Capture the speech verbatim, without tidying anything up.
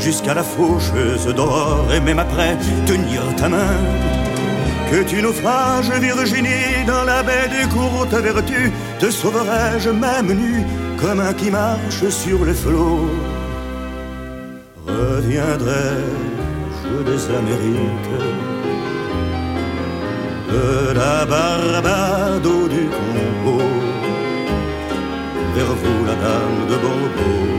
jusqu'à la faucheuse d'aurore, et même après tenir ta main. Que tu naufrages, Virginie, dans la baie des courtes vertus, te sauverai-je même nu, comme un qui marche sur les flots. Reviendrai-je des Amériques, de la Barbade ou du Congo, vers vous la dame de Bordeaux.